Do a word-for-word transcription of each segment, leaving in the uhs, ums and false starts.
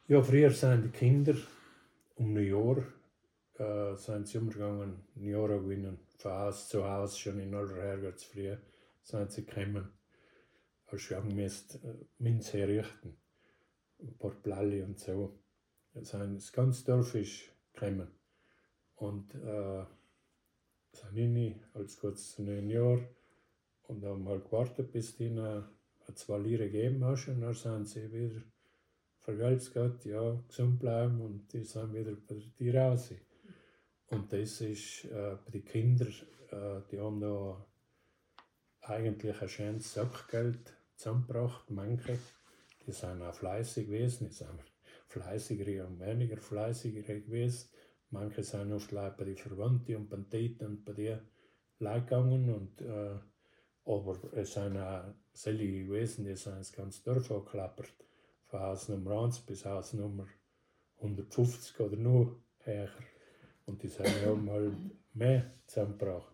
Ja, früher sind die Kinder um ein Jahr äh, sind sie umgegangen, ein Jahr gewinnen, von Haus zu Haus, schon in aller Herrgotts früh sind sie gekommen. Als wir müsst äh, Minz herrichten, ein paar Plalle und so. Sind, das ganze Dorf ist gekommen. Und äh, sind rein, als kurz zu neun Jahren. Und haben mal gewartet, bis die ihnen zwei Lire gegeben hast. Und dann sind sie wieder vergelt's Gott, ja, gesund bleiben und die sind wieder bei dir raus. Und das ist äh, bei den Kindern, äh, die haben da eigentlich ein schönes Sackgeld zusammengebracht, manche. Die sind auch fleißig gewesen, die sind fleißiger und weniger fleißiger gewesen. Manche sind oft bei den Verwandten und bei den Tätern und bei den Leuten gegangen. Und, äh, aber es sind auch solche gewesen, die sind das ganze Dorf angeklappert. Von Haus Nummer eins bis Haus Nummer hundertfünfzig oder noch höher. Und die sind ja mal mehr zusammengebracht.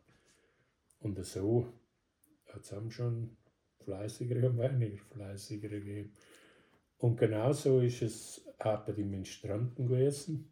Und so hat es schon fleißigere und weniger fleißigere gegeben. Und genauso ist es auch bei den Ministranten gewesen.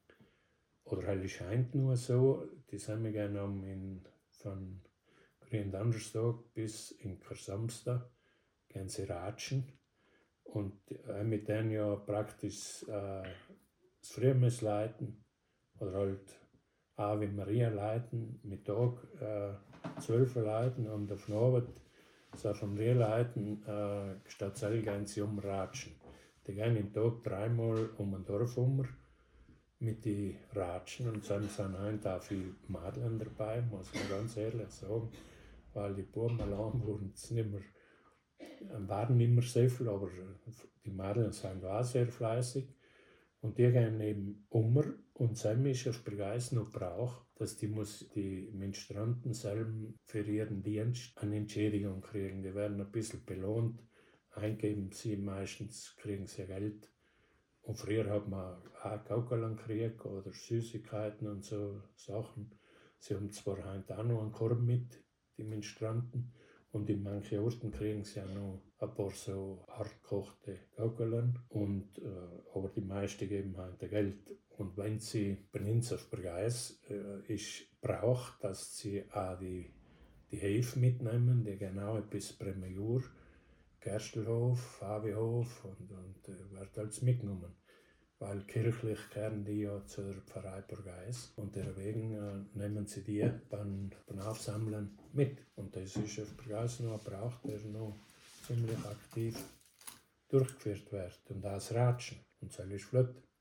Oder halt scheint nur so, die sind wir gerne in, von Gründanderstag bis in Kersamster, gehen sie ratschen. Und äh, mit denen ja praktisch äh, das Frühmess leiten oder halt Ave Maria leiten, Mittag äh, zwölf leiten und auf der Abend so von mir leiten, äh, statt selber gehen sie umratschen. Die gehen im Tag dreimal um ein Dorf um mit den Ratschen und dann sind auch viele Mädchen dabei, muss man ganz ehrlich sagen, weil die Buben allein wurden es nicht mehr, waren nicht mehr sehr viel, aber die Mädchen sind auch sehr fleißig. Und die gehen eben um und dann ist es bei uns noch Brauch, dass die, muss, die Ministranten selber für ihren Dienst eine Entschädigung kriegen. Die werden ein bisschen belohnt, eingeben sie meistens, kriegen sie Geld. Und früher hat man auch Gaukeln gekriegt oder Süßigkeiten und so Sachen. Sie haben zwar heute auch noch einen Korb mit, die Ministranten, und in manchen Orten kriegen sie auch noch ein paar so hartgekochte Gaukeln. Und, äh, aber die meisten geben heute Geld. Und wenn sie bei uns auf Bergeis äh, ist Brauch, dass sie auch die, die Hefe mitnehmen, die genau bis Bremajur, Gerstelhof, Fabihof und, und äh, wird alles mitgenommen. Weil kirchlich gehören die ja zur Pfarrei Bergeis und deswegen äh, nehmen sie die beim, beim Aufsammeln mit. Und das ist auf Bergeis noch ein Brauch, der noch ziemlich aktiv durchgeführt wird. Und auch das Ratschen. Und das ist flott.